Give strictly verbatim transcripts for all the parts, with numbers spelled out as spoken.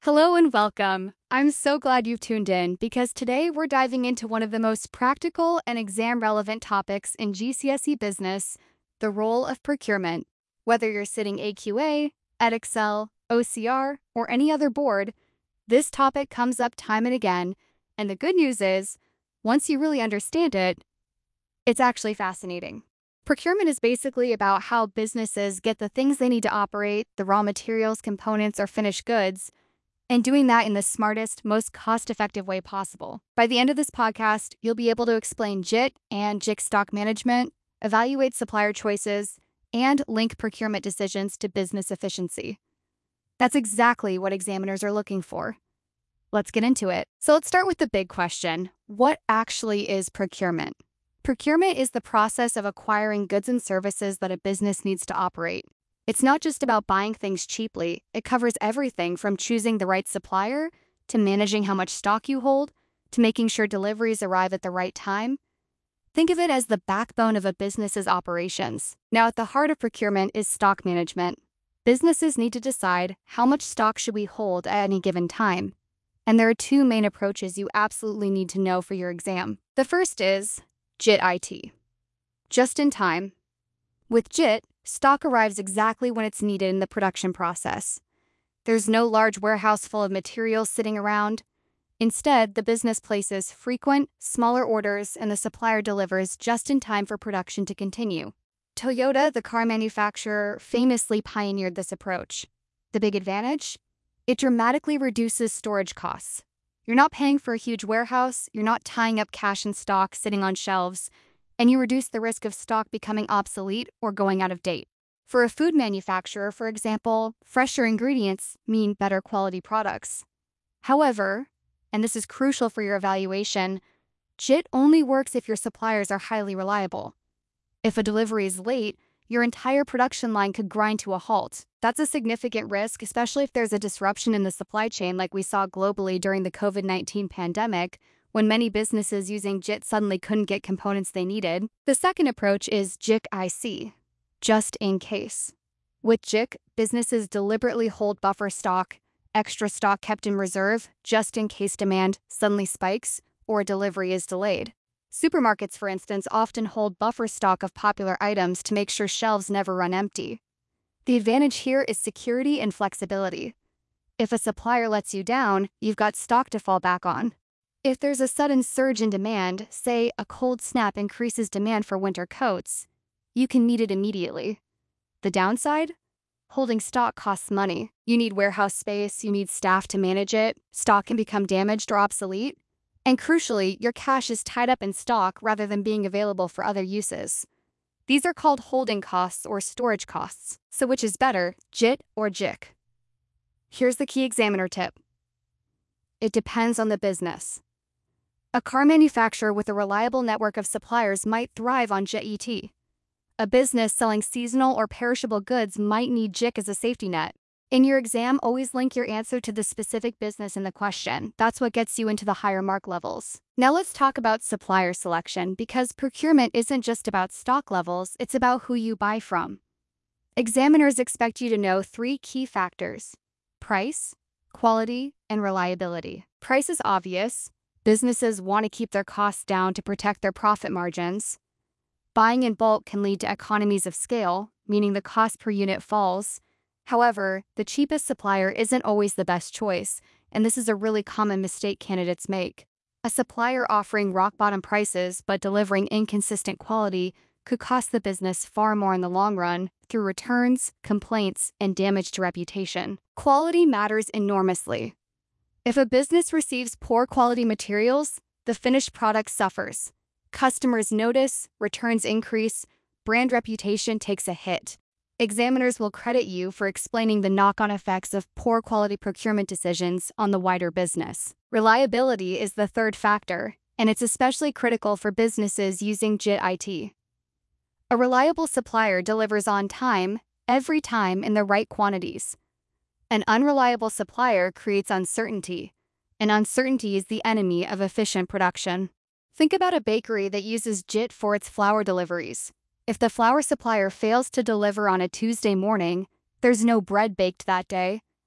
Hello and welcome. I'm so glad you've tuned in because today we're diving into one of the most practical and exam relevant topics in G C S E business, the role of procurement. Whether you're sitting A Q A, Edexcel, O C R, or any other board, this topic comes up time and again. And the good news is, once you really understand it, it's actually fascinating. Procurement is basically about how businesses get the things they need to operate, the raw materials, components, or finished goods, and doing that in the smartest, most cost-effective way possible. By the end of this podcast, you'll be able to explain J I T and J I C stock management, evaluate supplier choices, and link procurement decisions to business efficiency. That's exactly what examiners are looking for. Let's get into it. So let's start with the big question. What actually is procurement? Procurement is the process of acquiring goods and services that a business needs to operate. It's not just about buying things cheaply. It covers everything from choosing the right supplier, to managing how much stock you hold, to making sure deliveries arrive at the right time. Think of it as the backbone of a business's operations. Now, at the heart of procurement is stock management. Businesses need to decide how much stock should we hold at any given time. And there are two main approaches you absolutely need to know for your exam. The first is J I T I T, just in time. With J I T, stock arrives exactly when it's needed in the production process. There's no large warehouse full of materials sitting around. Instead, the business places frequent, smaller orders and the supplier delivers just in time for production to continue. Toyota, the car manufacturer, famously pioneered this approach. The big advantage? It dramatically reduces storage costs. You're not paying for a huge warehouse, you're not tying up cash in stock sitting on shelves, and you reduce the risk of stock becoming obsolete or going out of date. For a food manufacturer, for example, fresher ingredients mean better quality products. However, and this is crucial for your evaluation, J I T only works if your suppliers are highly reliable. If a delivery is late, your entire production line could grind to a halt. That's a significant risk, especially if there's a disruption in the supply chain like we saw globally during the COVID nineteen pandemic, when many businesses using J I T suddenly couldn't get components they needed. The second approach is J I C, just in case. With J I C, businesses deliberately hold buffer stock, extra stock kept in reserve, just in case demand suddenly spikes or delivery is delayed. Supermarkets, for instance, often hold buffer stock of popular items to make sure shelves never run empty. The advantage here is security and flexibility. If a supplier lets you down, you've got stock to fall back on. If there's a sudden surge in demand, say a cold snap increases demand for winter coats, you can meet it immediately. The downside? Holding stock costs money. You need warehouse space, you need staff to manage it, stock can become damaged or obsolete, and crucially, your cash is tied up in stock rather than being available for other uses. These are called holding costs or storage costs. So which is better, J I T or J I C? Here's the key examiner tip. It depends on the business. A car manufacturer with a reliable network of suppliers might thrive on J I T. A business selling seasonal or perishable goods might need J I C as a safety net. In your exam, always link your answer to the specific business in the question. That's what gets you into the higher mark levels. Now let's talk about supplier selection, because procurement isn't just about stock levels, it's about who you buy from. Examiners expect you to know three key factors: price, quality, and reliability. Price is obvious. Businesses want to keep their costs down to protect their profit margins. Buying in bulk can lead to economies of scale, meaning the cost per unit falls. However, the cheapest supplier isn't always the best choice, and this is a really common mistake candidates make. A supplier offering rock-bottom prices but delivering inconsistent quality could cost the business far more in the long run through returns, complaints, and damage to reputation. Quality matters enormously. If a business receives poor quality materials, the finished product suffers. Customers notice, returns increase, brand reputation takes a hit. Examiners will credit you for explaining the knock-on effects of poor quality procurement decisions on the wider business. Reliability is the third factor, and it's especially critical for businesses using J I T. A reliable supplier delivers on time, every time in the right quantities. An unreliable supplier creates uncertainty, and uncertainty is the enemy of efficient production. Think about a bakery that uses J I T for its flour deliveries. If the flour supplier fails to deliver on a Tuesday morning, there's no bread baked that day.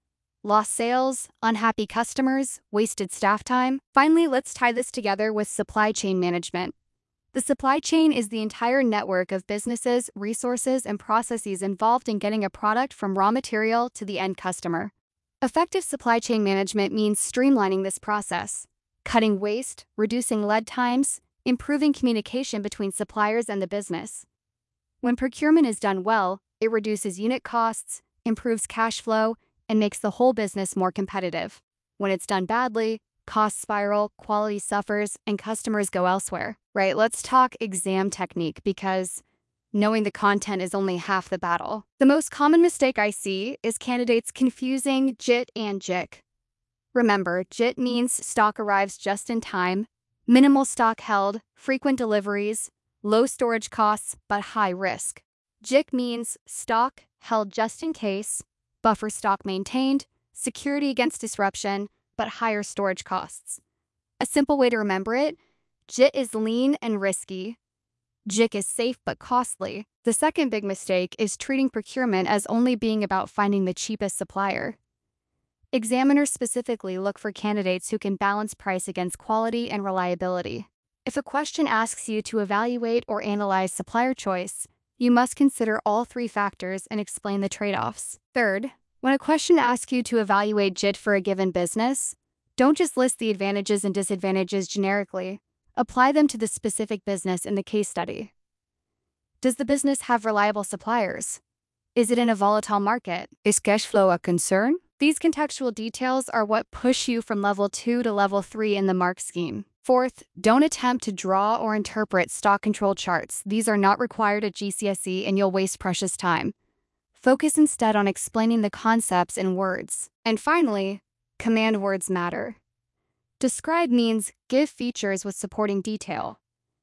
lost sales, unhappy customers, wasted staff time. Finally, let's tie this together with supply chain management. The supply chain is the entire network of businesses, resources, and processes involved in getting a product from raw material to the end customer. Effective supply chain management means streamlining this process, cutting waste, reducing lead times, improving communication between suppliers and the business. When procurement is done well, it reduces unit costs, improves cash flow, and makes the whole business more competitive. When it's done badly, costs spiral, quality suffers, and customers go elsewhere. Right, let's talk exam technique because knowing the content is only half the battle. The most common mistake I see is candidates confusing J I T and J I C. Remember, J I T means stock arrives just in time, minimal stock held, frequent deliveries, low storage costs, but high risk. J I C means stock held just in case, buffer stock maintained, security against disruption, but higher storage costs. A simple way to remember it, J I T is lean and risky. J I C is safe but costly. The second big mistake is treating procurement as only being about finding the cheapest supplier. Examiners specifically look for candidates who can balance price against quality and reliability. If a question asks you to evaluate or analyze supplier choice, you must consider all three factors and explain the trade-offs. Third, when a question asks you to evaluate J I T for a given business, don't just list the advantages and disadvantages generically. Apply them to the specific business in the case study. Does the business have reliable suppliers? Is it in a volatile market? Is cash flow a concern? These contextual details are what push you from level two to level three in the MARC scheme. Fourth, don't attempt to draw or interpret stock control charts. These are not required at G C S E and you'll waste precious time. Focus instead on explaining the concepts in words. And finally, command words matter. Describe means give features with supporting detail.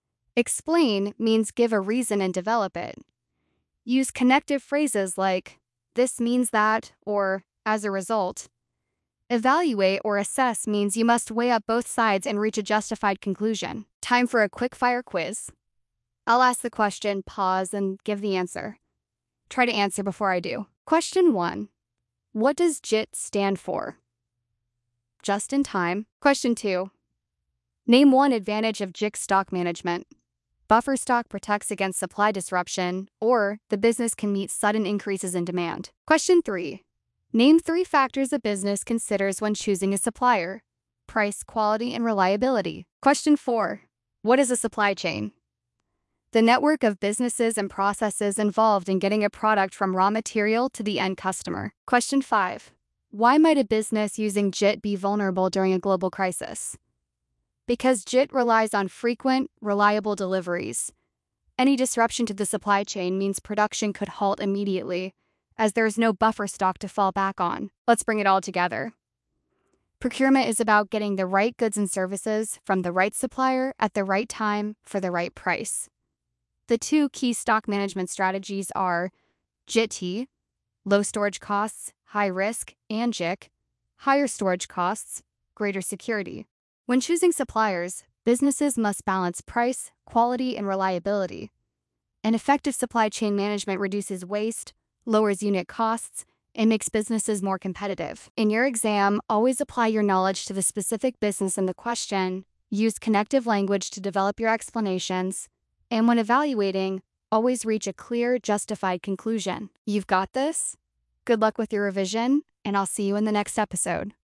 Explain means give a reason and develop it. Use connective phrases like, this means that, or as a result. Evaluate or assess means you must weigh up both sides and reach a justified conclusion. Time for a quick-fire quiz. I'll ask the question, pause, and give the answer. Try to answer before I do. Question one. What does J I T stand for? Just in time. Question two. Name one advantage of J I C stock management. Buffer stock protects against supply disruption, or the business can meet sudden increases in demand. Question three. Name three factors a business considers when choosing a supplier. Price, quality, and reliability. Question four. What is a supply chain? The network of businesses and processes involved in getting a product from raw material to the end customer. Question five. Why might a business using J I T be vulnerable during a global crisis? Because J I T relies on frequent, reliable deliveries. Any disruption to the supply chain means production could halt immediately, as there is no buffer stock to fall back on. Let's bring it all together. Procurement is about getting the right goods and services from the right supplier at the right time for the right price. The two key stock management strategies are J I T, low storage costs, high risk, and J I C, higher storage costs, greater security. When choosing suppliers, businesses must balance price, quality, and reliability. An effective supply chain management reduces waste, lowers unit costs, and makes businesses more competitive. In your exam, always apply your knowledge to the specific business in the question, use connective language to develop your explanations, and when evaluating, always reach a clear, justified conclusion. You've got this? Good luck with your revision, and I'll see you in the next episode.